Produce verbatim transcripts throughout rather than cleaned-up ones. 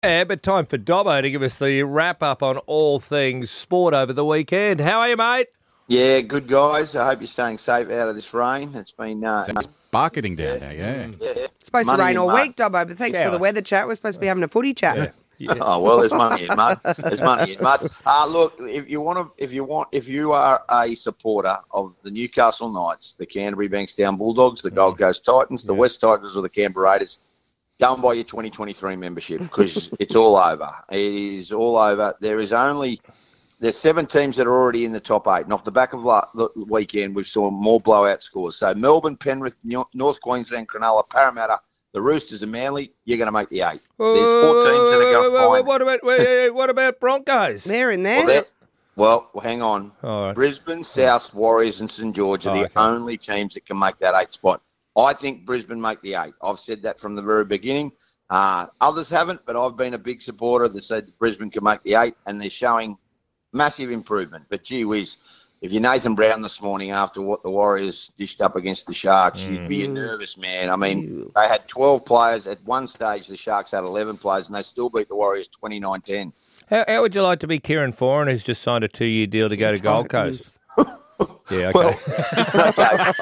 Yeah, but time for Dobbo to give us the wrap-up on all things sport over the weekend. How are you, mate? Yeah, good, guys. I hope you're staying safe out of this rain. It's been... Uh, it's bucketing down yeah. there, yeah. yeah. It's supposed money to rain all mud. week, Dobbo, but thanks Shower. for the weather chat. We're supposed to be having a footy chat. Yeah. Yeah. Oh well, there's money in mud. There's money in mud. Uh, look, if you want to, if you want, if you are a supporter of the Newcastle Knights, the Canterbury Bankstown Bulldogs, the Gold Coast Titans, the yeah. West Tigers, or the Canberra Raiders, go and buy your twenty twenty-three membership because it's all over. It is all over. There is only there's seven teams that are already in the top eight, and off the back of la- the weekend, we've saw more blowout scores. So Melbourne, Penrith, North Queensland, Cronulla, Parramatta. The Roosters and Manly, you're going to make the eight. There's four teams that are going to find. What about wait, what about Broncos? They're in there. Well, well, well hang on. Right. Brisbane, South, Warriors, and St George are Oh, the okay. only teams that can make that eight spot. I think Brisbane make the eight. I've said that from the very beginning. Uh, others haven't, but I've been a big supporter that said Brisbane can make the eight, and they're showing massive improvement. But gee whiz. If you're Nathan Brown this morning after what the Warriors dished up against the Sharks, mm. you'd be nervous, man. I mean, they had twelve players. At one stage, the Sharks had eleven players, and they still beat the Warriors twenty-nine ten. How, how would you like to be Kieran Foran, who's just signed a two-year deal to go to Gold Coast? Yeah, okay. Well, okay.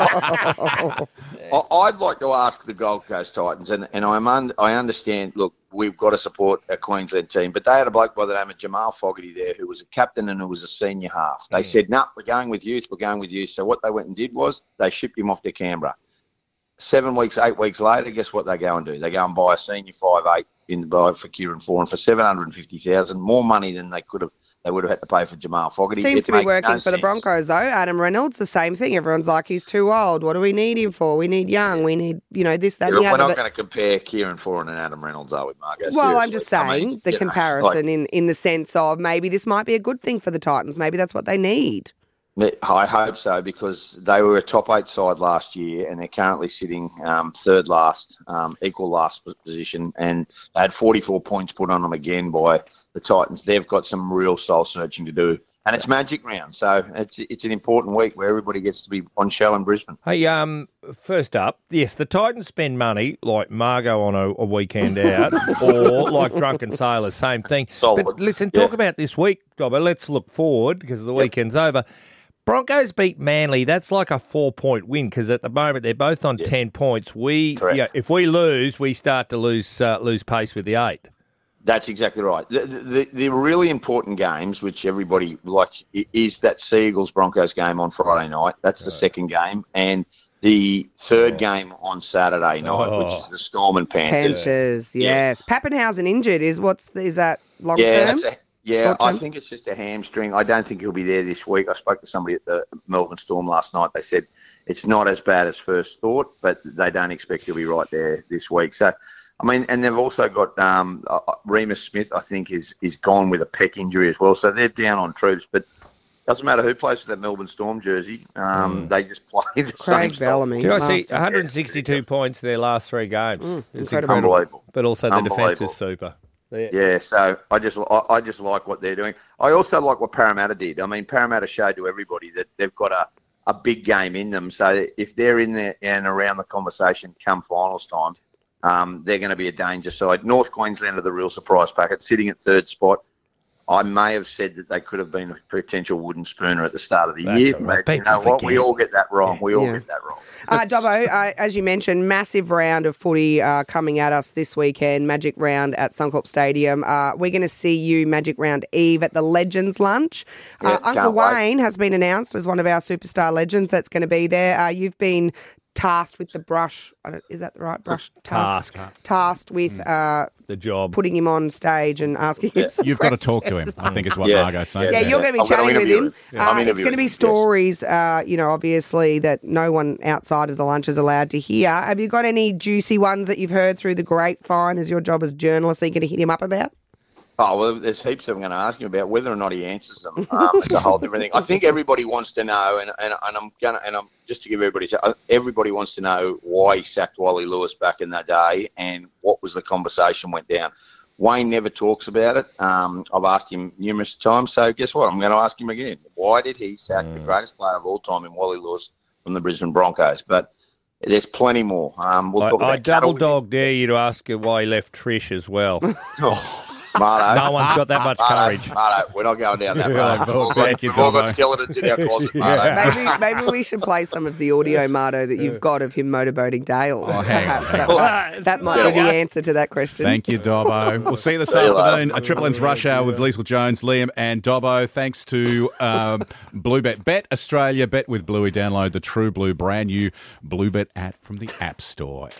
I'd like to ask the Gold Coast Titans, and, and I'm un, I understand, look, we've got to support a Queensland team, but they had a bloke by the name of Jamal Fogarty there who was a captain and who was a senior half. They mm. said, no, nah, we're going with youth, we're going with youth. So what they went and did was they shipped him off to Canberra. Seven weeks, eight weeks later, guess what they go and do? They go and buy a senior five eight in the buy for Kieran Foran for seven hundred fifty thousand dollars, more money than they could have. They would have had to pay for Jamal Fogarty. Seems it to be working no for sense. the Broncos, though. Adam Reynolds, the same thing. Everyone's like, he's too old. What do we need him for? We need young. We need, you know, this, that, yeah, and the we're other. not but... going to compare Kieran Foran and Adam Reynolds, are we, Margo? Well, Seriously. I'm just saying I mean, the you know, comparison like, in, in the sense of maybe this might be a good thing for the Titans. Maybe that's what they need. I hope so, because they were a top eight side last year and they're currently sitting um, third last, um, equal last position, and they had forty-four points put on them again by the Titans. They've got some real soul searching to do, and it's Magic Round, so it's it's an important week where everybody gets to be on show in Brisbane. Hey, um, first up, yes, the Titans spend money like Margot on a, a weekend out, or like drunken sailors, same thing. Solid. But listen, talk Yeah. about this week, Dobbo. Let's look forward because the Yep. weekend's over. Broncos beat Manly. That's like a four-point win because at the moment they're both on Yeah. ten points. We, Correct. yeah, if we lose, we start to lose uh, lose pace with the eight. That's exactly right. The, the, the really important games, which everybody likes, is that Seagulls Broncos game on Friday night. That's the second game. And the third game on Saturday night, Oh. which is the Storm and Panthers. Panthers, Yeah. yes. Pappenhausen injured. Is what's is that long Yeah, term? that's a, yeah. Short I term? think it's just a hamstring. I don't think he'll be there this week. I spoke to somebody at the Melbourne Storm last night. They said it's not as bad as first thought, but they don't expect he'll be right there this week. So, I mean, and they've also got um, uh, Remus Smith, I think, is is gone with a pec injury as well. So they're down on troops, but doesn't matter who plays for that Melbourne Storm jersey. Um, Mm. They just play the Craig same Bellamy. Did I see Master. one hundred sixty-two points their last three games? Mm, It's incredible. incredible. Unbelievable. But also the defence Unbelievable. is super. Yeah. Yeah, so I just I, I just like what they're doing. I also like what Parramatta did. I mean, Parramatta showed to everybody that they've got a, a big game in them. So if they're in there and around the conversation come finals time, um, they're going to be a danger side. North Queensland are the real surprise packet, sitting at third spot. I may have said that they could have been a potential wooden spooner at the start of the That's year, all right. but you People know what? We forget. all get that wrong. We all Yeah. get that wrong. Uh, Dobbo, uh, as you mentioned, massive round of footy uh, coming at us this weekend, Magic Round at Suncorp Stadium. Uh, we're going to see you Magic Round Eve at the Legends Lunch. Yeah, Uh, can't Uncle wait. Wayne has been announced as one of our superstar legends that's going to be there. Uh, you've been tasked with the brush, I don't- is that the right brush? Task. Tasked with uh, The job. putting him on stage and asking him some You've got to talk to questions. him, I think is what Yeah. Margot's saying. Yeah, Yeah. you're going to be I'm gonna chatting with interview him. him. Yeah. I'm Uh, it's going to interviewing be him, yes. stories, uh, you know, obviously that no one outside of the lunch is allowed to hear. Have you got any juicy ones that you've heard through the grapevine as your job as journalist that you're going to hit him up about? Oh, well, there's heaps I'm going to ask him about. Whether or not he answers them, um, it's a whole different thing. I think everybody wants to know, and, and, and I'm going to, and I'm just to give everybody, everybody wants to know why he sacked Wally Lewis back in that day and what was the conversation went down. Wayne never talks about it. Um, I've asked him numerous times, so guess what? I'm going to ask him again. Why did he sack Mm. the greatest player of all time in Wally Lewis from the Brisbane Broncos? But there's plenty more. Um, we'll I, talk about I double cattle with him. dog dare you to ask her why he left Trish as well. Oh, Marto. No one's got that much Marto, courage. Marto, we're not going down that Yeah, road. well, We've, all thank got, you, we've all got Dobbo. skeletons in our closet, Marto. Maybe, maybe we should play some of the audio, Marto, that you've got of him motorboating Dale. Oh, hang on, Perhaps hang that on. might, that might be the answer to that question. Thank you, Dobbo. We'll see you this See you afternoon. later. A Triple M's Rush Hour with Liesl Jones, Liam and Dobbo. Thanks to um, Bluebet. Bet Australia. Bet with Bluey. Download the True Blue brand new Bluebet app from the App Store.